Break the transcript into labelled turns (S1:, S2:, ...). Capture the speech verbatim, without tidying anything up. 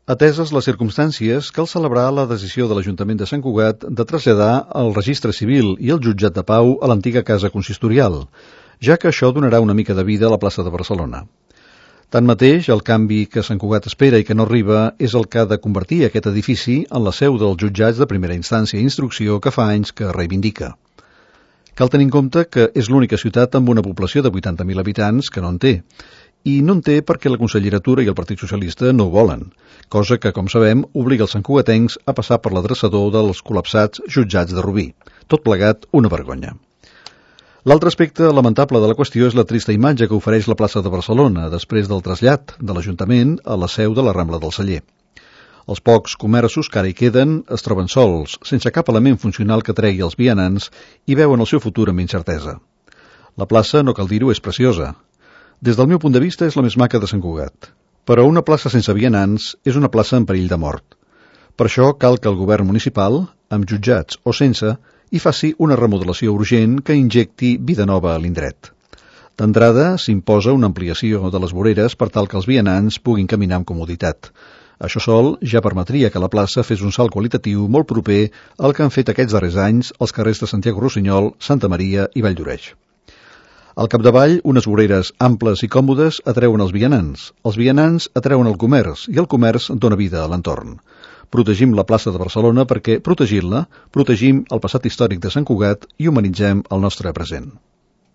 S1: Ateses les circumstàncies, cal celebrar la decisió de l'Ajuntament de Sant Cugat de traslladar el registre civil i el jutjat de pau a l'antiga casa consistorial, ja que això donarà una mica de vida a la plaça de Barcelona. Tanmateix, el canvi que Sant Cugat espera i que no arriba és el que ha de convertir aquest edifici en la seu dels jutjats de primera instància i instrucció que fa anys que reivindica. Cal tenir en compte que és l'única ciutat amb una població de vuitanta mil habitants que no en té, i no en té perquè la Conselleratura i el Partit Socialista no ho volen, cosa que, com sabem, obliga els santcugatencs a passar per l'adreçador dels col·lapsats jutjats de Rubí. Tot plegat, una vergonya. L'altre aspecte lamentable de la qüestió és la trista imatge que ofereix la plaça de Barcelona després del trasllat de l'Ajuntament a la seu de la Rambla del Celler. Els pocs comerços que ara hi queden es troben sols, sense cap element funcional que tregui els vianants i veuen el seu futur amb incertesa. La plaça, no cal dir-ho, és preciosa. Des del meu punt de vista és la més maca de Sant Cugat, però una plaça sense vianants és una plaça en perill de mort. Per això cal que el govern municipal, amb jutjats o sense, hi faci una remodelació urgent que injecti vida nova a l'indret. D'entrada, s'imposa una ampliació de les voreres per tal que els vianants puguin caminar amb comoditat. Això sol ja permetria que la plaça fes un salt qualitatiu molt proper al que han fet aquests darrers anys els carrers de Santiago Rossinyol, Santa Maria i Valldoreix. Al capdavall, unes voreres amples i còmodes atreuen els vianants, els vianants atreuen el comerç i el comerç dona vida a l'entorn. Protegim la plaça de Barcelona perquè, protegint-la, protegim el passat històric de Sant Cugat i humanitzem el nostre present.